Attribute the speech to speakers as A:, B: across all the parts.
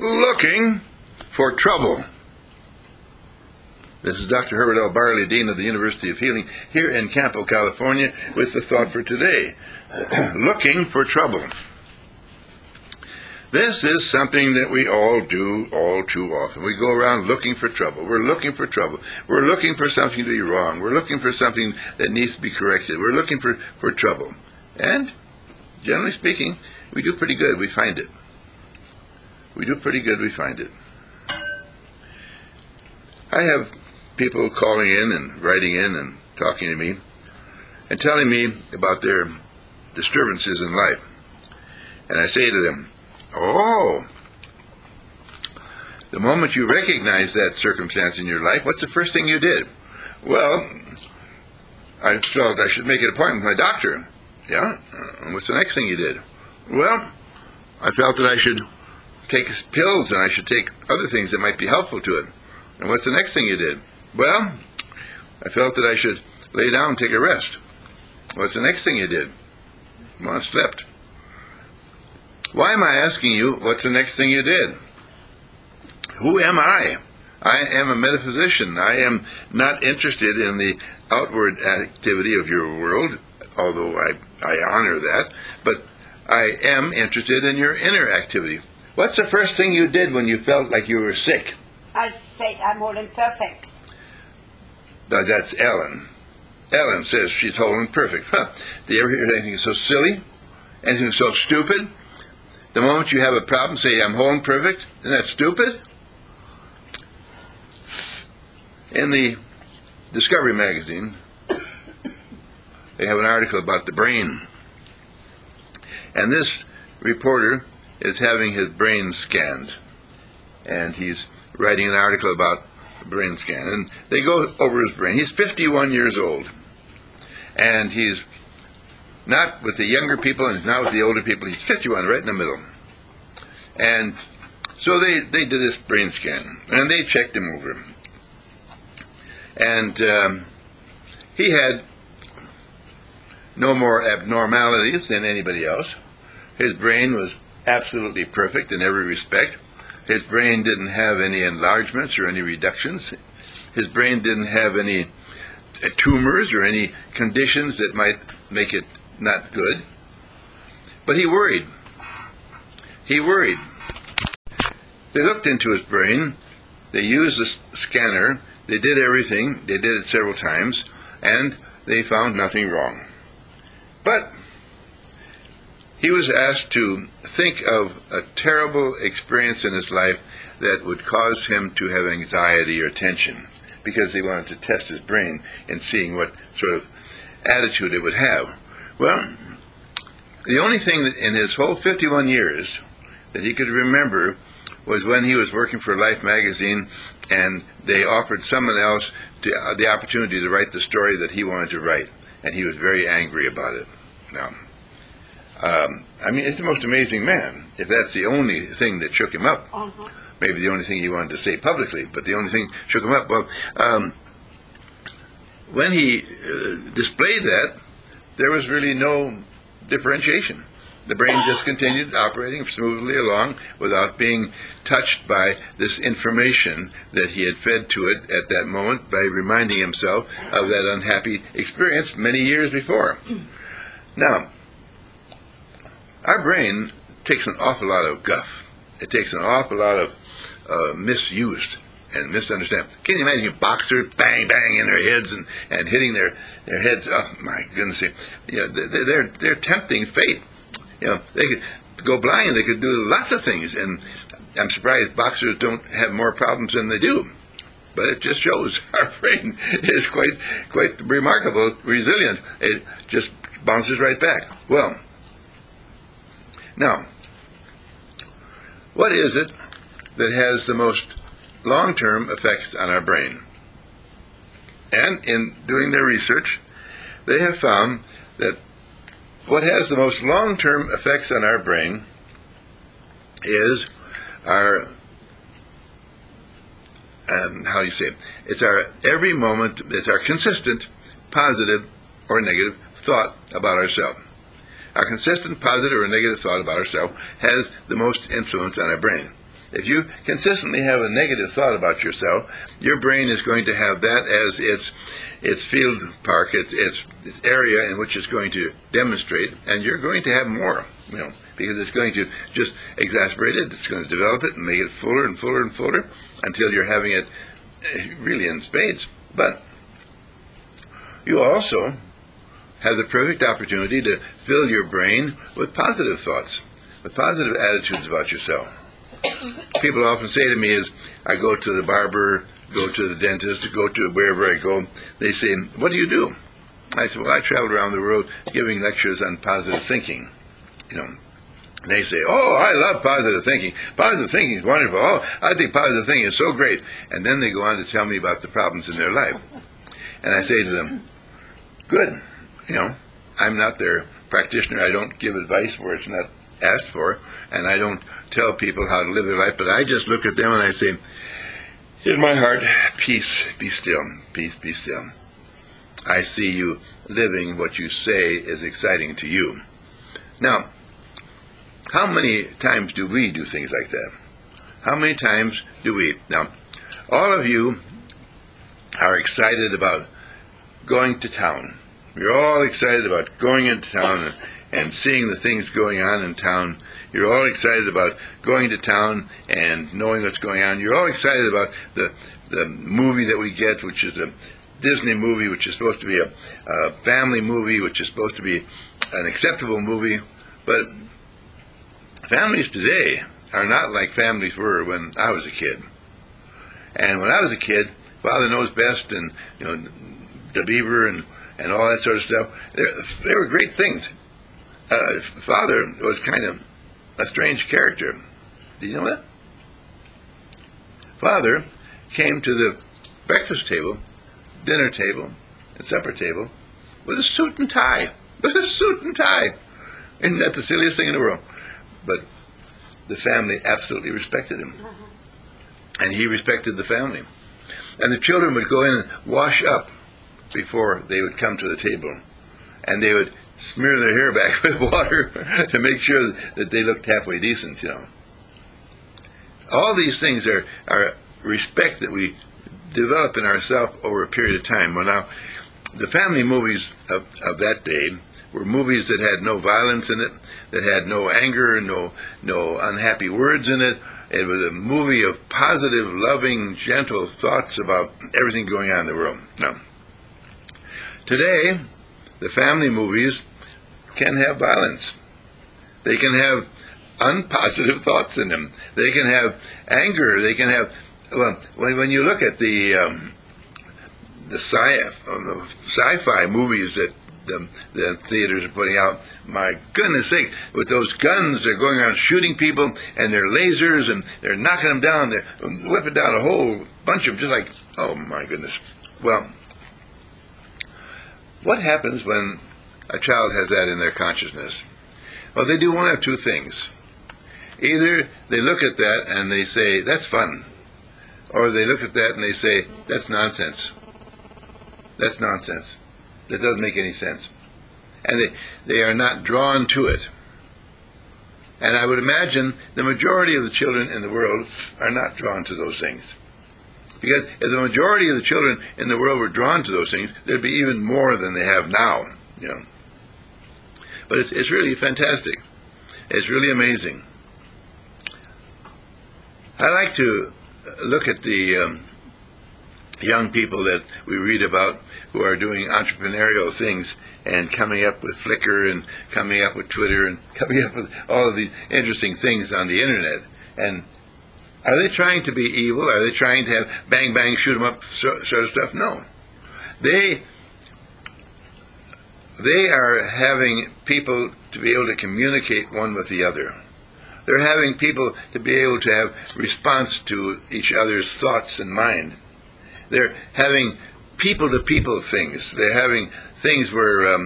A: looking for trouble. This is Dr. Herbert L. Barley, Dean of the University of Healing, here in Campo, California, with the thought for today. Looking for trouble. This is something that we all do all too often. We go around looking for trouble. We're looking for trouble. We're looking for something to be wrong. We're looking for something that needs to be corrected. We're looking for trouble. And, generally speaking, we do pretty good. We find it. We do pretty good. We find it. I have people calling in and writing in and talking to me and telling me about their disturbances in life. And I say to them, oh, the moment you recognize that circumstance in your life, what's the first thing you did? Well, I felt I should make an appointment with my doctor. Yeah? And what's the next thing you did? Well, I felt that I should take pills and I should take other things that might be helpful to it. And what's the next thing you did? Well, I felt that I should lay down and take a rest. What's the next thing you did? Well, I slept. Why am I asking you what's the next thing you did? Who am I? I am a metaphysician. I am not interested in the outward activity of your world, although I honor that, but I am interested in your inner activity. What's the first thing you did when you felt like you were sick?
B: I said I'm whole and perfect.
A: Now that's Ellen. Ellen says she's whole and perfect. Huh. Do you ever hear anything so silly? Anything so stupid? The moment you have a problem, say, I'm whole and perfect. Isn't that stupid? In the Discovery magazine, they have an article about the brain. And this reporter is having his brain scanned. And he's writing an article about the brain scan. And they go over his brain. He's 51 years old. And he's not with the younger people, and he's not with the older people. He's 51, right in the middle. And so they did this brain scan, and they checked him over. And he had no more abnormalities than anybody else. His brain was absolutely perfect in every respect. His brain didn't have any enlargements or any reductions. His brain didn't have any tumors or any conditions that might make it not good. But he worried. He worried. They looked into his brain. They used the scanner. They did everything. They did it several times. And they found nothing wrong. But he was asked to think of a terrible experience in his life that would cause him to have anxiety or tension, because they wanted to test his brain and seeing what sort of attitude it would have. Well, the only thing that in his whole 51 years that he could remember was when he was working for Life magazine and they offered someone else the opportunity to write the story that he wanted to write, and he was very angry about it. Now, I mean, it's the most amazing man, if that's the only thing that shook him up.
B: Uh-huh.
A: Maybe the only thing he wanted to say publicly, but the only thing shook him up. Well, when he displayed that, there was really no differentiation. The brain just continued operating smoothly along without being touched by this information that he had fed to it at that moment by reminding himself of that unhappy experience many years before. Now, our brain takes an awful lot of guff. It takes an awful lot of misused and misunderstanding. Can you imagine boxers bang, bang in their heads and hitting their heads? Oh, my goodness. You know, they're tempting fate. You know, they could go blind. They could do lots of things. And I'm surprised boxers don't have more problems than they do. But it just shows our brain is quite remarkable, resilient. It just bounces right back. Well, now, what is it that has the most long-term effects on our brain? And in doing their research, they have found that what has the most long-term effects on our brain is our, how do you say it? It's our every moment, it's our consistent positive or negative thought about ourselves. Our consistent positive or negative thought about ourselves has the most influence on our brain. If you consistently have a negative thought about yourself, your brain is going to have that as its field park, its area in which it's going to demonstrate, and you're going to have more, because it's going to just exacerbate it. It's going to develop it and make it fuller and fuller and fuller until you're having it really in spades. But you also have the perfect opportunity to fill your brain with positive thoughts, with positive attitudes about yourself. People often say to me as I go to the barber, go to the dentist, go to wherever I go, they say, "What do you do?" I say, "Well, I travel around the world giving lectures on positive thinking." They say, "Oh, I love positive thinking. Positive thinking is wonderful. Oh, I think positive thinking is so great." And then they go on to tell me about the problems in their life. And I say to them, "Good. I'm not their practitioner. I don't give advice where it's not asked for, and I don't tell people how to live their life, but I just look at them and I say, in my heart, peace, be still. Peace, be still. I see you living what you say is exciting to you." Now, how many times do we do things like that? How many times do we? Now, all of you are excited about going to town. You're all excited about going into town and seeing the things going on in town. You're all excited about going to town and knowing what's going on. You're all excited about the movie that we get, which is a Disney movie, which is supposed to be a family movie, which is supposed to be an acceptable movie. But families today are not like families were when I was a kid. And when I was a kid, Father Knows Best and the Beaver and all that sort of stuff, they were great things. Father was kind of a strange character. Did you know that? Father came to the breakfast table, dinner table, and supper table with a suit and tie. With a suit and tie. Isn't that the silliest thing in the world? But the family absolutely respected him. And he respected the family. And the children would go in and wash up before they would come to the table. And they would smear their hair back with water to make sure that they looked halfway decent, All these things are respect that we develop in ourselves over a period of time. Well, now, the family movies of that day were movies that had no violence in it, that had no anger, no unhappy words in it. It was a movie of positive, loving, gentle thoughts about everything going on in the world. Now, today, the family movies can have violence. They can have unpositive thoughts in them. They can have anger. They can have, when you look at the sci-fi movies that the theaters are putting out, my goodness sake, with those guns, they're going around shooting people, and they're lasers, and they're knocking them down, they're whipping down a whole bunch of them, just like, oh my goodness. Well, what happens when a child has that in their consciousness? Well, they do one of two things. Either they look at that and they say, that's fun, or they look at that and they say, that's nonsense. That's nonsense. That doesn't make any sense. And they are not drawn to it. And I would imagine the majority of the children in the world are not drawn to those things. Because if the majority of the children in the world were drawn to those things, there'd be even more than they have now. But it's really fantastic. It's really amazing. I like to look at the young people that we read about who are doing entrepreneurial things and coming up with Flickr and coming up with Twitter and coming up with all of these interesting things on the internet. And are they trying to be evil? Are they trying to have bang, bang, shoot 'em up sort of stuff? No. They are having people to be able to communicate one with the other. They're having people to be able to have response to each other's thoughts and mind. They're having people-to-people things. They're having things where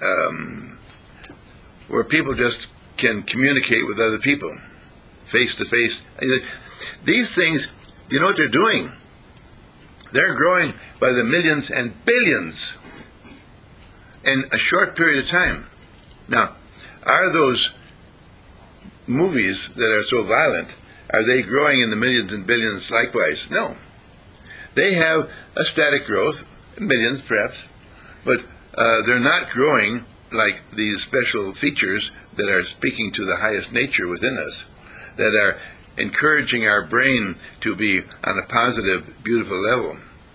A: people just can communicate with other people, face-to-face. These things, do you know what they're doing? They're growing by the millions and billions in a short period of time. Now, are those movies that are so violent, Are they growing in the millions and billions likewise? No. They have a static growth, millions perhaps, but they're not growing like these special features that are speaking to the highest nature within us, that are encouraging our brain to be on a positive, beautiful level.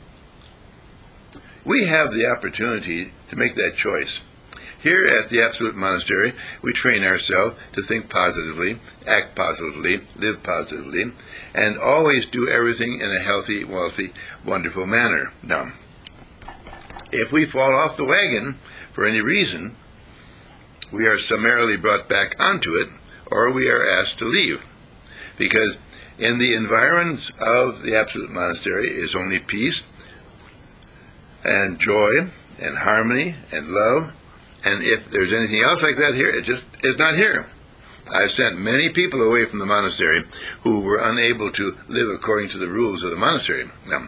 A: We have the opportunity to make that choice. Here at the Absolute Monastery, we train ourselves to think positively, act positively, live positively, and always do everything in a healthy, wealthy, wonderful manner. Now, if we fall off the wagon for any reason, we are summarily brought back onto it, or we are asked to leave. Because in the environs of the Absolute Monastery is only peace and joy and harmony and love. And if there's anything else like that here, it just is not here. I've sent many people away from the monastery who were unable to live according to the rules of the monastery. Now,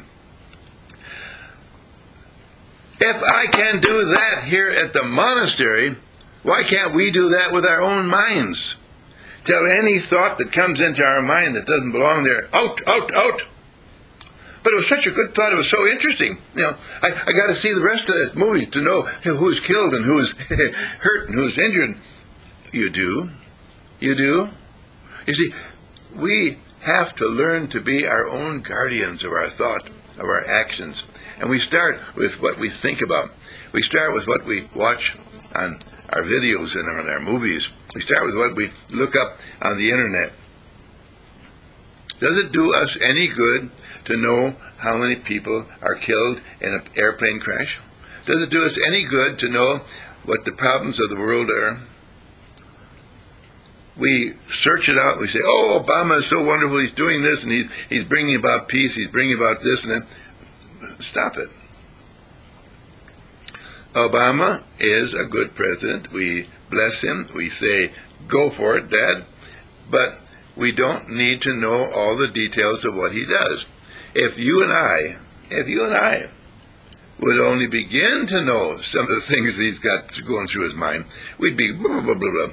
A: if I can do that here at the monastery, why can't we do that with our own minds? Tell any thought that comes into our mind that doesn't belong there, out, out, out. But it was such a good thought. It was so interesting. I got to see the rest of the movie to know who's killed and who's hurt and who's injured. You do. You do. You see, we have to learn to be our own guardians of our thought, of our actions. And we start with what we think about. We start with what we watch on our videos and on our movies. We start with what we look up on the internet. Does it do us any good to know how many people are killed in an airplane crash? Does it do us any good to know what the problems of the world are? We search it out. We say, oh, Obama is so wonderful. He's doing this, and he's bringing about peace. He's bringing about this and that. Stop it. Obama is a good president. We bless him. We say, go for it, Dad. But we don't need to know all the details of what he does. If you and I would only begin to know some of the things he's got going through his mind, we'd be blah, blah, blah, blah,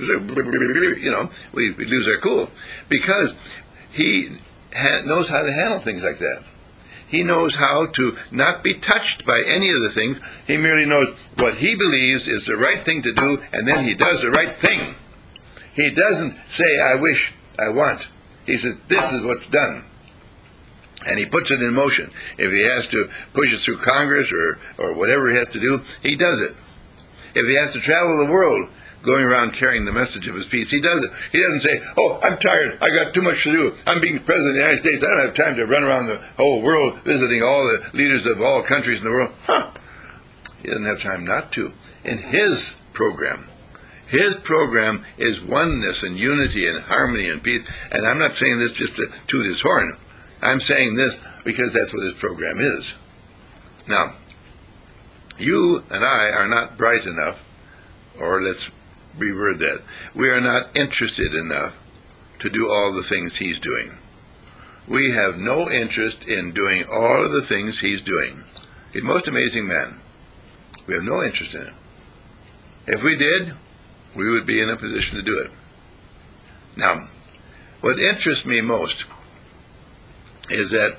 A: we'd lose our cool. Because he knows how to handle things like that. He knows how to not be touched by any of the things. He merely knows what he believes is the right thing to do, and then he does the right thing. He doesn't say, I wish, I want. He says, this is what's done. And he puts it in motion. If he has to push it through Congress or whatever he has to do, he does it. If he has to travel the world going around carrying the message of his peace, he does it. He doesn't say, oh, I'm tired, I got too much to do, I'm being president of the United States, I don't have time to run around the whole world visiting all the leaders of all countries in the world. He doesn't have time not to. In his program is oneness and unity and harmony and peace. And I'm not saying this just to toot his horn. I'm saying this because that's what his program is. Now, you and I are not bright enough, or let's reword that, we are not interested enough to do all the things he's doing. We have no interest in doing all of the things he's doing. He's the most amazing man. We have no interest in it. If we did, we would be in a position to do it. Now, what interests me most is that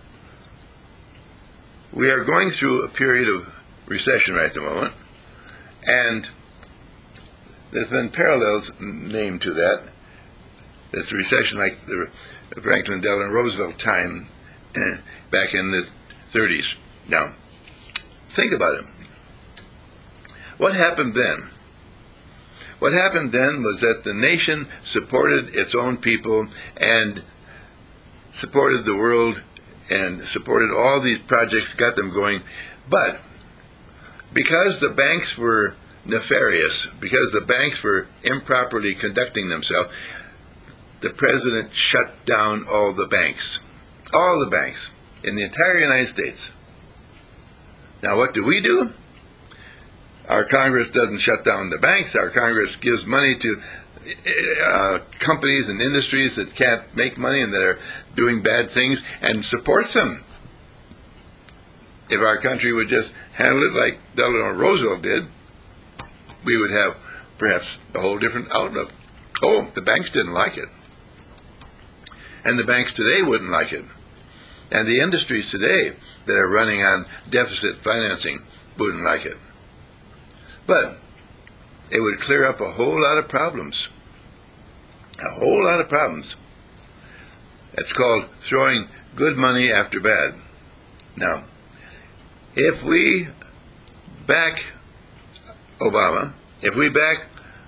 A: we are going through a period of recession right at the moment, and there's been parallels named to that. It's a recession like the Franklin Delano Roosevelt time back in the 30s. Now, think about it. What happened then? What happened then was that the nation supported its own people and supported the world and supported all these projects, got them going. But because the banks were nefarious, because the banks were improperly conducting themselves, the president shut down all the banks in the entire United States. Now what do? Our Congress doesn't shut down the banks. Our Congress gives money to companies and industries that can't make money and that are doing bad things and supports them. If our country would just handle it like Delano Roosevelt did, we would have perhaps a whole different outlook. Oh, the banks didn't like it. And the banks today wouldn't like it. And the industries today that are running on deficit financing wouldn't like it. But it would clear up a whole lot of problems. A whole lot of problems. It's called throwing good money after bad. Now, if we back Obama, if we back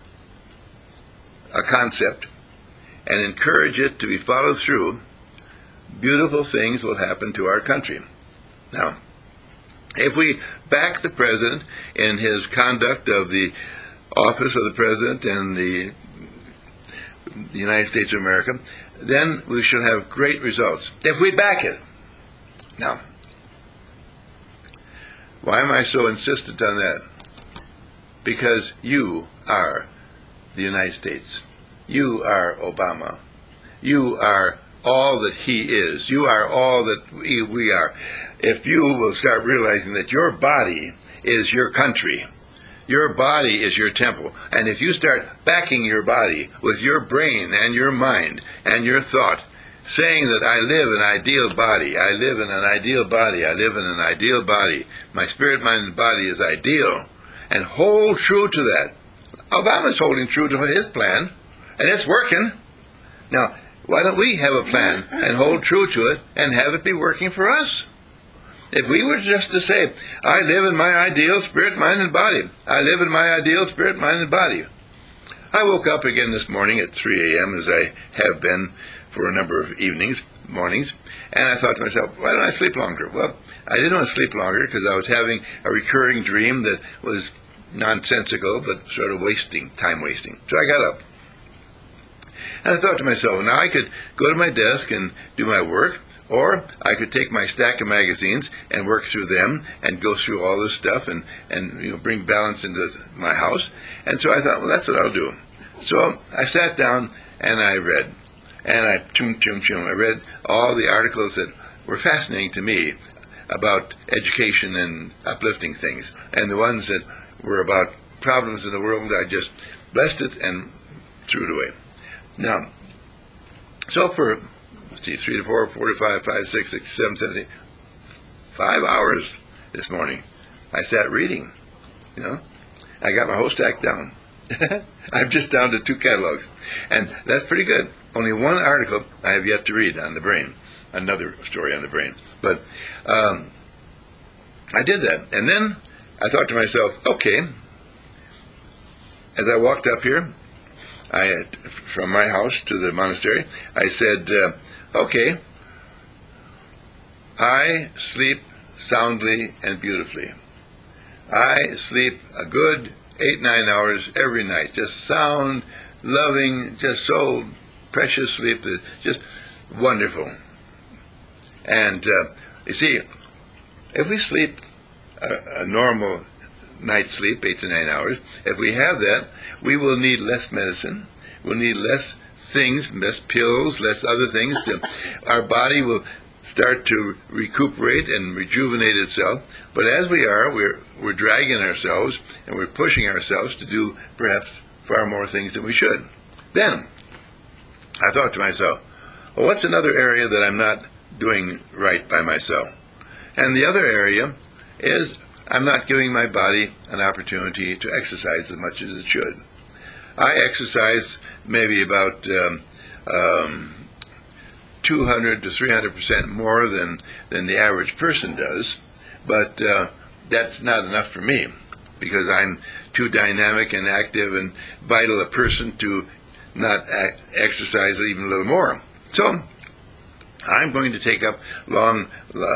A: a concept and encourage it to be followed through, beautiful things will happen to our country. Now, if we back the president in his conduct of the office of the president and the United States of America, then we should have great results. If we back it. Now, why am I so insistent on that? Because you are the United States. You are Obama. You are all that he is. You are all that we are. If you will start realizing that your body is your country, your body is your temple, and if you start backing your body with your brain and your mind and your thought, saying that I live in an ideal body, I live in an ideal body, I live in an ideal body, my spirit, mind, and body is ideal, and hold true to that. Obama's holding true to his plan, and it's working. Now, why don't we have a plan and hold true to it and have it be working for us? If we were just to say, I live in my ideal spirit, mind, and body. I live in my ideal spirit, mind, and body. I woke up again this morning at 3 a.m., as I have been for a number of mornings, and I thought to myself, why don't I sleep longer? Well, I didn't want to sleep longer because I was having a recurring dream that was nonsensical, but sort of time wasting. So I got up. And I thought to myself, now I could go to my desk and do my work, or I could take my stack of magazines and work through them and go through all this stuff and bring balance into my house. And so I thought, well, that's what I'll do. So I sat down and I read. And I I read all the articles that were fascinating to me about education and uplifting things. And the ones that were about problems in the world, I just blessed it and threw it away. Now, so for, 3 to 4, 4 to 5, 5, 6, 6, 7, 7, 8, 5 hours this morning, I sat reading, I got my whole stack down. I'm just down to 2 catalogs. And that's pretty good. Only one article I have yet to read on the brain, another story on the brain. But I did that. And then I thought to myself, okay, as I walked up here, from my house to the monastery, I said, okay, I sleep soundly and beautifully. I sleep a good 8-9 hours every night, just sound, loving, just so precious sleep, that just wonderful. And you see, if we sleep a normal night's sleep, 8 to 9 hours, if we have that, we will need less medicine, we'll need less things, less pills, less other things. Our body will start to recuperate and rejuvenate itself. But as we are, we're dragging ourselves and we're pushing ourselves to do perhaps far more things than we should. Then I thought to myself, well, what's another area that I'm not doing right by myself? And the other area is I'm not giving my body an opportunity to exercise as much as it should. I exercise maybe about 200 to 300% more than the average person does, but that's not enough for me because I'm too dynamic and active and vital a person to not exercise even a little more. So I'm going to take up I'm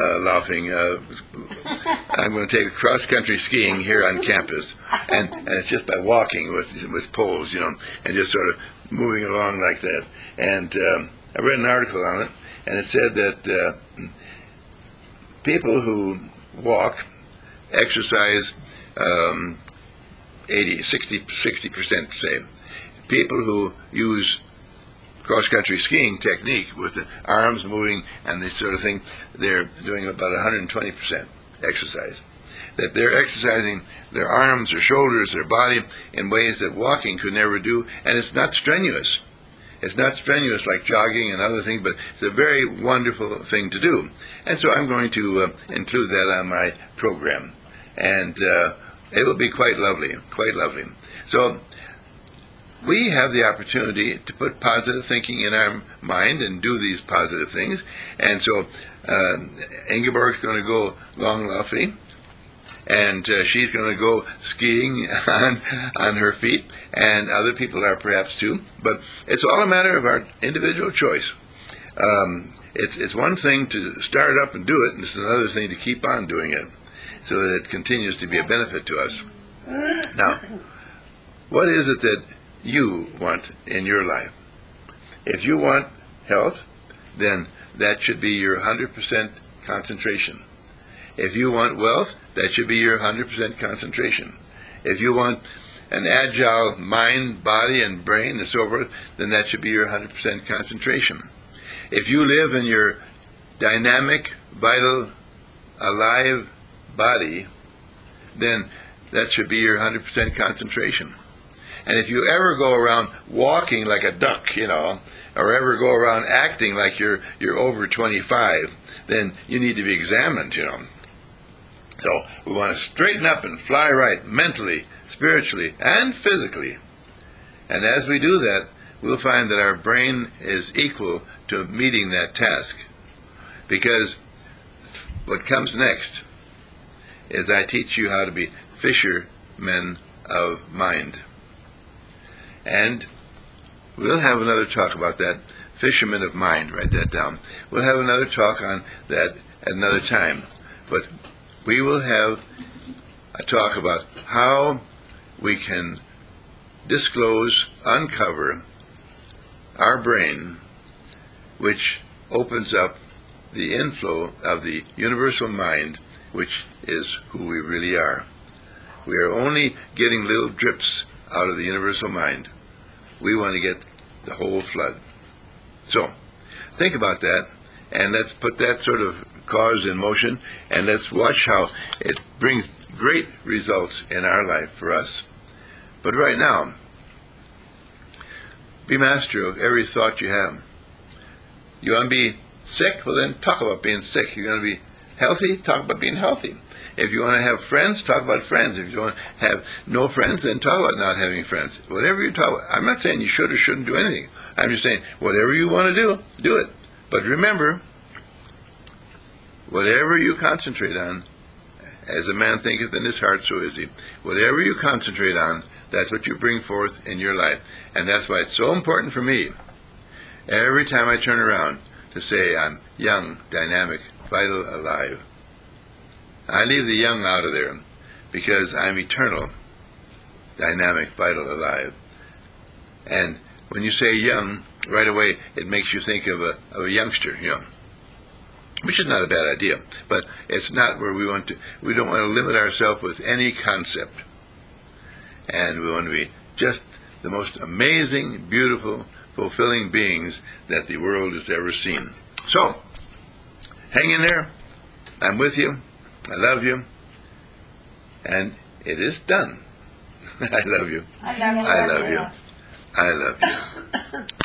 A: going to take cross-country skiing here on campus, and it's just by walking with poles, and just sort of moving along like that. And I read an article on it, and it said that people who walk exercise 60%, say. People who use cross-country skiing technique with the arms moving and this sort of thing, they're doing about 120% exercise. That they're exercising their arms, their shoulders, their body in ways that walking could never do, and it's not strenuous. It's not strenuous like jogging and other things, but it's a very wonderful thing to do. And so I'm going to include that on my program. And it will be quite lovely, quite lovely. So we have the opportunity to put positive thinking in our mind and do these positive things. And so Ingeborg's going to go long lofty, and she's going to go skiing on her feet, and other people are perhaps too. But it's all a matter of our individual choice. It's one thing to start up and do it, and it's another thing to keep on doing it so that it continues to be a benefit to us. Now, what is it that you want in your life? If you want health, then that should be your 100% concentration. If you want wealth, that should be your 100% concentration. If you want an agile mind, body, and brain, and so forth, then that should be your 100% concentration. If you live in your dynamic, vital, alive body, then that should be your 100% concentration. And if you ever go around walking like a duck, or ever go around acting like you're over 25, then you need to be examined, So we want to straighten up and fly right mentally, spiritually, and physically. And as we do that, we'll find that our brain is equal to meeting that task. Because what comes next is I teach you how to be fishermen of mind. And we'll have another talk about that, fishermen of mind, write that down. We'll have another talk on that at another time. But we will have a talk about how we can disclose, uncover our brain, which opens up the inflow of the universal mind, which is who we really are. We are only getting little drips out of the universal mind. We want to get the whole flood. So, think about that, and let's put that sort of cause in motion, and let's watch how it brings great results in our life for us. But right now, be master of every thought you have. You want to be sick? Well, then talk about being sick. You want to be healthy? Talk about being healthy. If you want to have friends, talk about friends. If you want to have no friends, then talk about not having friends. Whatever you talk about. I'm not saying you should or shouldn't do anything. I'm just saying whatever you want to do, do it. But remember, whatever you concentrate on, as a man thinketh in his heart, so is he. Whatever you concentrate on, that's what you bring forth in your life. And that's why it's so important for me, every time I turn around, to say I'm young, dynamic, vital, alive. I leave the young out of there because I'm eternal, dynamic, vital, alive. And when you say young, right away it makes you think of a youngster, which is not a bad idea. But it's not where we want to. We don't want to limit ourselves with any concept. And we want to be just the most amazing, beautiful, fulfilling beings that the world has ever seen. So, hang in there. I'm with you. I love you. And it is done. I love you.
B: I love you.
A: I love you. I love you.